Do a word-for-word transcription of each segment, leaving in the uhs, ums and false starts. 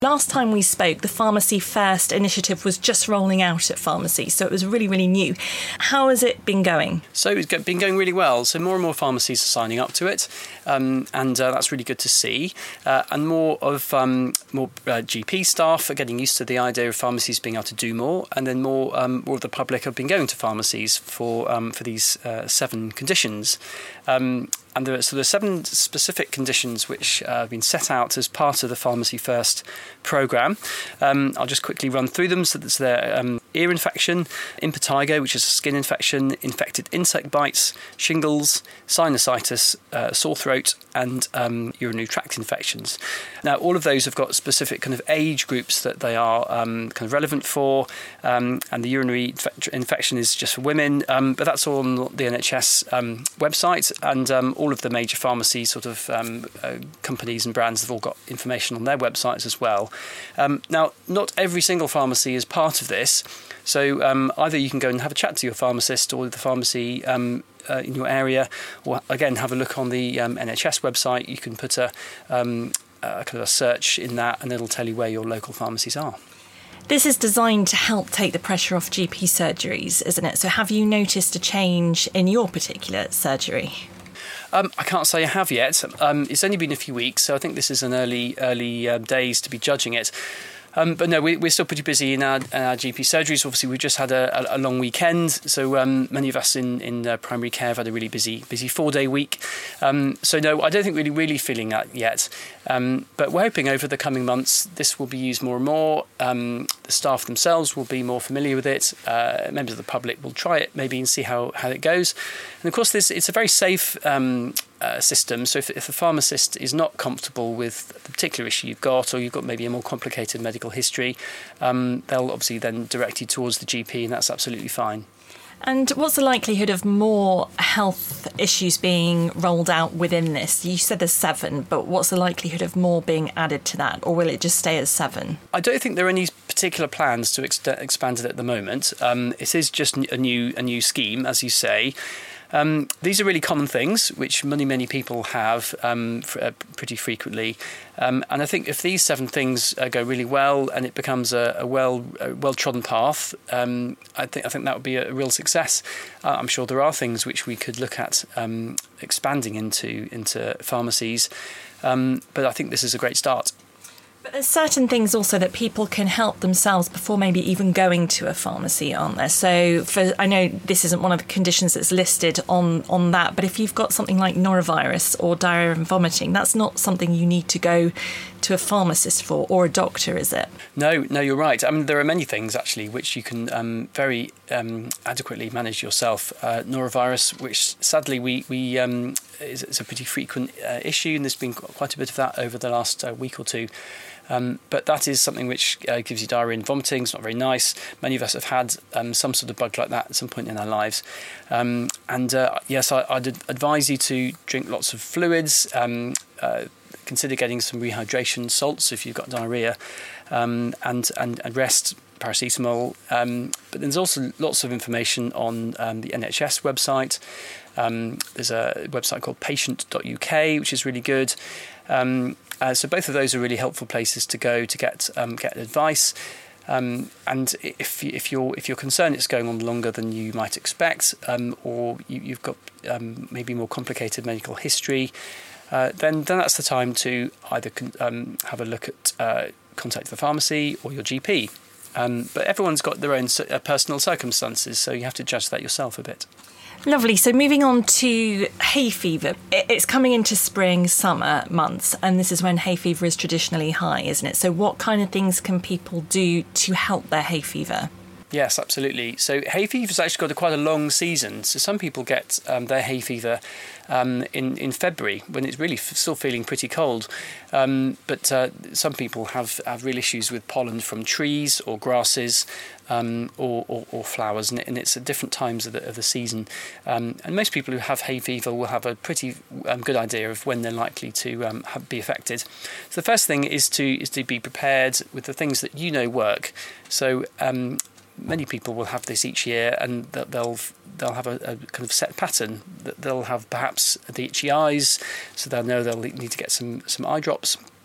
Last time we spoke, the Pharmacy First initiative was just rolling out at pharmacies, so it was really, really new. How has it been going? So it's been going really well. So more and more pharmacies are signing up to it, um, and uh, that's really good to see. Uh, and more of um, more uh, G P staff are getting used to the idea of pharmacies being able to do more, and then more um, more of the public have been going to pharmacies for um, for these uh, seven conditions. Um, And there are, so there are seven specific conditions which uh, have been set out as part of the Pharmacy First programme. Um, I'll just quickly run through them. So there's their um, ear infection, impetigo, which is a skin infection, infected insect bites, shingles, sinusitis, uh, sore throat, and um, urinary tract infections. Now, all of those have got specific kind of age groups that they are um, kind of relevant for, um, and the urinary infe- infection is just for women, um, but that's all on the N H S um, website, and um, all of the major pharmacy sort of um, uh, companies and brands have all got information on their websites as well. Um, now, not every single pharmacy is part of this, so um, either you can go and have a chat to your pharmacist or the pharmacy um, uh, in your area, or again have a look on the um, N H S website. You can put a, um, a kind of a search in that, and it'll tell you where your local pharmacies are. This is designed to help take the pressure off G P surgeries, isn't it? So have you noticed a change in your particular surgery? Um, I can't say I have yet. Um, it's only been a few weeks, so I think this is an early early uh, days to be judging it. Um, but no, we, we're still pretty busy in our, in our G P surgeries. Obviously, we've just had a, a, a long weekend, so um, many of us in, in uh, primary care have had a really busy busy four-day week. Um, so no, I don't think we're really, really feeling that yet. Um, but we're hoping over the coming months this will be used more and more. Um, the staff themselves will be more familiar with it. Uh, members of the public will try it maybe and see how, how it goes. And of course, this it's a very safe um, uh, system. So if, if the pharmacist is not comfortable with the particular issue you've got, or you've got maybe a more complicated medical history, um, they'll obviously then direct you towards the G P, and that's absolutely fine. And what's the likelihood of more health issues being rolled out within this? You said there's seven, but what's the likelihood of more being added to that, or will it just stay as seven? I don't think there are any particular plans to ex- expand it at the moment. Um, it is just a new a new scheme, as you say. Um, these are really common things which many, many people have um, f- uh, pretty frequently. Um, and I think if these seven things uh, go really well and it becomes a, a well a well-trodden path, um, I think I think that would be a real success. Uh, I'm sure there are things which we could look at um, expanding into into pharmacies, um, but I think this is a great start. But there's certain things also that people can help themselves before maybe even going to a pharmacy, aren't there? So for, I know this isn't one of the conditions that's listed on, on that, but if you've got something like norovirus or diarrhea and vomiting, that's not something you need to go to a pharmacist for, or a doctor, is it? No, no, you're right. I mean, there are many things actually which you can um, very um, adequately manage yourself. Uh, norovirus, which sadly we we um, is, is a pretty frequent uh, issue, and there's been quite a bit of that over the last uh, week or two. Um, but that is something which uh, gives you diarrhea and vomiting. It's not very nice. Many of us have had um, some sort of bug like that at some point in our lives. Um, and uh, yes, I, I'd advise you to drink lots of fluids. Um, uh, consider getting some rehydration salts if you've got diarrhea, um, and, and, and rest, paracetamol. Um, but there's also lots of information on um, the N H S website. Um, there's a website called patient dot U K, which is really good. Um, uh, so both of those are really helpful places to go to get um, get advice. Um, and if if you're if you're concerned it's going on longer than you might expect, um, or you, you've got um, maybe more complicated medical history, uh, then then that's the time to either con- um, have a look at uh, contact the pharmacy or your G P. Um, but everyone's got their own uh, personal circumstances, so you have to judge that yourself a bit. Lovely. So moving on to hay fever. It's coming into spring, summer months, and this is when hay fever is traditionally high, isn't it? So what kind of things can people do to help their hay fever? Yes, absolutely. So hay fever's actually got a quite a long season. So some people get um, their hay fever um, in, in February when it's really f- still feeling pretty cold. Um, but uh, some people have, have real issues with pollen from trees or grasses um, or, or, or flowers, and, it, and it's at different times of the, of the season. Um, and most people who have hay fever will have a pretty um, good idea of when they're likely to um, have, be affected. So the first thing is to is to be prepared with the things that you know work. So um, many people will have this each year, and they'll they'll have a, a kind of set pattern. They'll have perhaps the itchy eyes, so they'll know they'll need to get some some eye drops.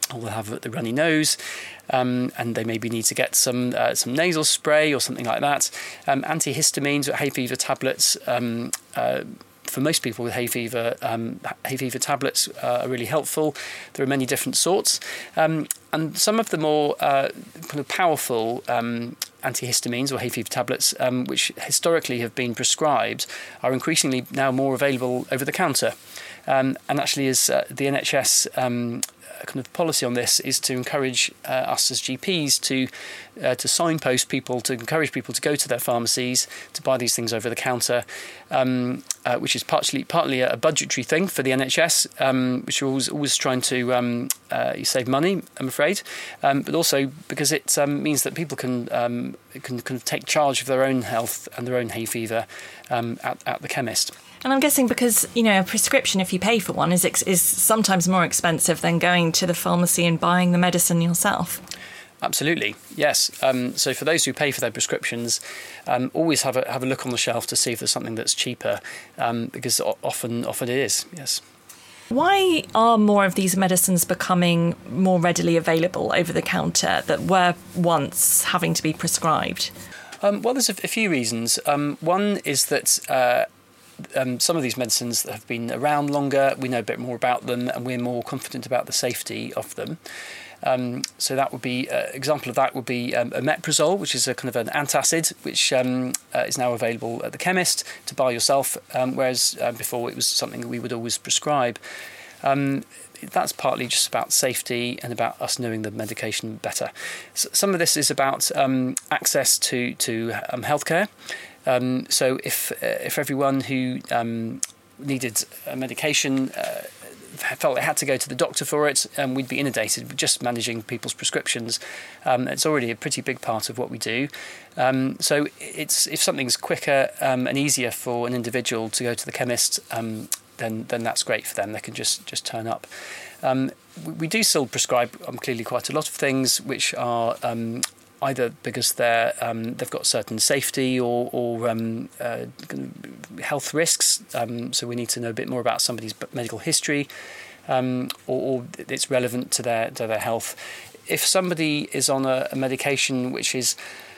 or they'll have the runny nose, um, and they maybe need to get some uh, some nasal spray or something like that. Um, antihistamines or hay fever tablets. Um, uh, For most people with hay fever, um, hay fever tablets uh, are really helpful. There are many different sorts, um, and some of the more uh, kind of powerful um, antihistamines or hay fever tablets, um, which historically have been prescribed, are increasingly now more available over the counter. Um, and actually, as uh, the N H S um, kind of policy on this is to encourage uh, us as G Ps to uh, to signpost people, to encourage people to go to their pharmacies to buy these things over the counter, um, uh, which is partly partly a budgetary thing for the N H S, um, which are always always trying to um, uh, save money, I'm afraid, um, but also because it um, means that people can um, can kind of take charge of their own health and their own hay fever um, at, at the chemist. And I'm guessing because, you know, a prescription, if you pay for one, is ex- is sometimes more expensive than going to the pharmacy and buying the medicine yourself. Absolutely, yes. Um, so for those who pay for their prescriptions, um, always have a have a look on the shelf to see if there's something that's cheaper, um, because often often it is, yes. Why are more of these medicines becoming more readily available over the counter that were once having to be prescribed? Um, well, there's a, a few reasons. Um, one is that uh, Um, some of these medicines that have been around longer, we know a bit more about them and we're more confident about the safety of them. Um, so that would be, an uh, example of that would be um, omeprazole, which is a kind of an antacid, which um, uh, is now available at the chemist to buy yourself, um, whereas uh, before it was something that we would always prescribe. Um, that's partly just about safety and about us knowing the medication better. So some of this is about um, access to, to um, healthcare. Um, so if uh, if everyone who um, needed a medication uh, felt they had to go to the doctor for it, um, we'd be inundated with just managing people's prescriptions. Um, it's already a pretty big part of what we do. Um, so it's if something's quicker um, and easier for an individual to go to the chemist, um, then then that's great for them. They can just just turn up. Um, we, we do still prescribe um, clearly quite a lot of things which are Um, either because they're um, they've got certain safety or, or um, uh, health risks, um, so we need to know a bit more about somebody's medical history, um, or, or it's relevant to their to their health. If somebody is on a, a medication which is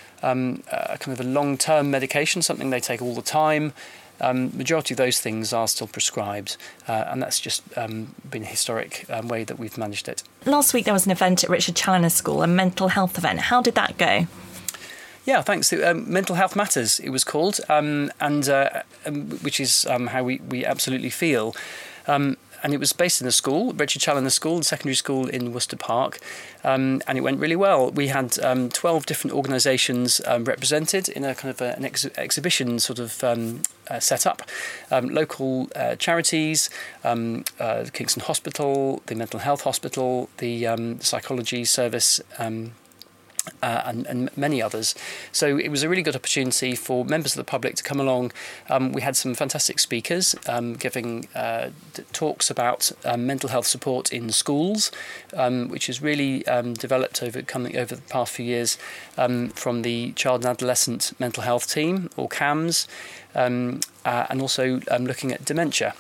um, a kind of a long-term medication, something they take all the time, Um, majority of those things are still prescribed, uh, and that's just um, been a historic um, way that we've managed it. Last week there was an event at Richard Challoner School, a mental health event. How did that go? Yeah, thanks. Um, Mental Health Matters, it was called, um, and uh, um, which is um, how we, we absolutely feel. Um, and it was based in a school, Richard Challoner School, the secondary school in Worcester Park, um, and it went really well. We had um, twelve different organisations um, represented in a kind of a, an ex- exhibition sort of um, uh, set up. Um, local uh, charities, um, uh, Kingston Hospital, the Mental Health Hospital, the um, Psychology Service, um, Uh, and, and many others. So it was a really good opportunity for members of the public to come along. Um, we had some fantastic speakers um, giving uh, d- talks about um, mental health support in schools, um, which has really um, developed over coming over the past few years um, from the Child and Adolescent Mental Health Team, or CAMS, um, uh, and also um, looking at dementia.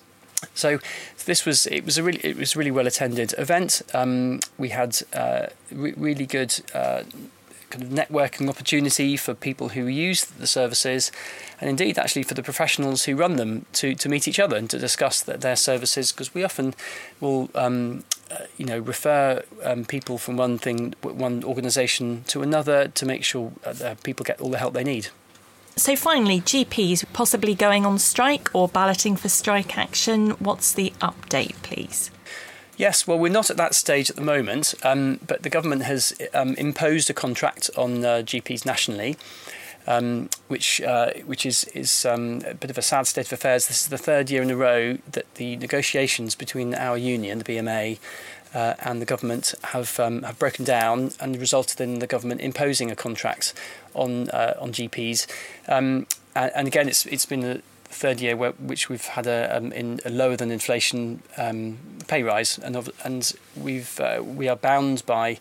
So this was it was a really it was a really well attended event. Um, we had uh, re- really good uh, kind of networking opportunity for people who use the services, and indeed actually for the professionals who run them to, to meet each other and to discuss the, their services, because we often will um, uh, you know refer um, people from one thing one organisation to another to make sure uh, people get all the help they need. So finally, G Ps possibly going on strike or balloting for strike action. What's the update, please? Yes, well, we're not at that stage at the moment, um, but the government has um, imposed a contract on uh, G Ps nationally, um, which uh, which is, is um, a bit of a sad state of affairs. This is the third year in a row that the negotiations between our union, the B M A, Uh, and the government have um, have broken down and resulted in the government imposing a contract on uh, on G Ps. Um, and, and again, it's it's been the third year where, which we've had a, um, in a lower than inflation um, pay rise, and of, and we've uh, we are bound by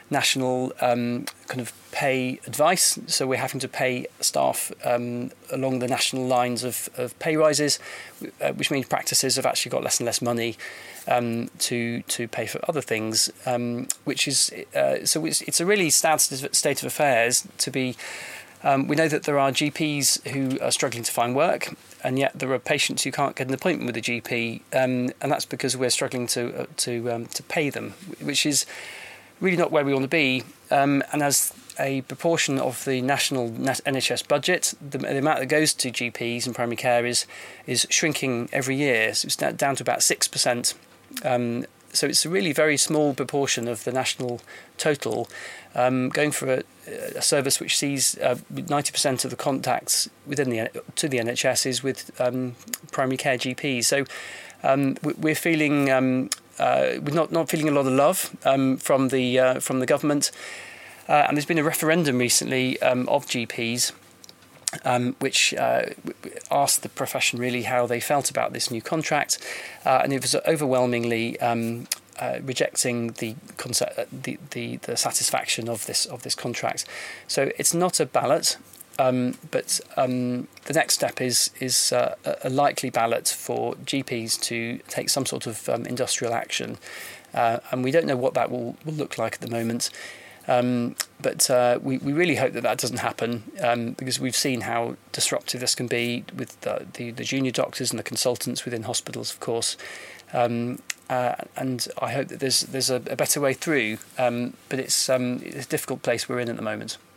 national um, kind of pay advice. So we're having to pay staff um, along the national lines of, of pay rises, uh, which means practices have actually got less and less money um, to to pay for other things, um, which is uh, so it's, it's a really sad state of affairs to be. Um, we know that there are G Ps who are struggling to find work, and yet there are patients who can't get an appointment with a G P, um, and that's because we're struggling to uh, to um, to pay them, which is really not where we want to be. Um, and as a proportion of the national N H S budget, the, the amount that goes to G Ps and primary care is is shrinking every year. So it's down to about six percent. Um, so it's a really very small proportion of the national total, um, going for a, a service which sees uh, ninety percent of the contacts within the to the N H S is with um, primary care G Ps. So um, we're feeling um, uh, we're not not feeling a lot of love um, from the uh, from the government, uh, and there's been a referendum recently um, of G Ps. Um, which uh, asked the profession really how they felt about this new contract, uh, and it was overwhelmingly um, uh, rejecting the concept, the, the the satisfaction of this of this contract. So it's not a ballot, um, but um, the next step is is uh, a likely ballot for G Ps to take some sort of um, industrial action, uh, and we don't know what that will, will look like at the moment. Um, but uh, we, we really hope that that doesn't happen, um, because we've seen how disruptive this can be with the, the, the junior doctors and the consultants within hospitals, of course. Um, uh, and I hope that there's there's a, a better way through, um, but it's, um, it's a difficult place we're in at the moment.